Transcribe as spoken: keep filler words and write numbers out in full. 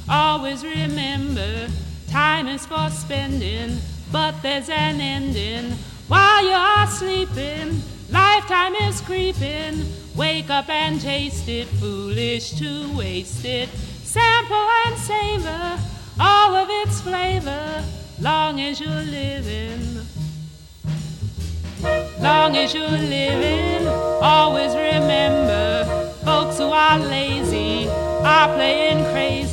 Always remember, time is for spending, but there's an ending. While you are sleeping, lifetime is creeping. Wake up and taste it, foolish to waste it. Sample and savor all of its flavor, long as you're living. Long as you're living, always remember, folks who are lazy are playing crazy.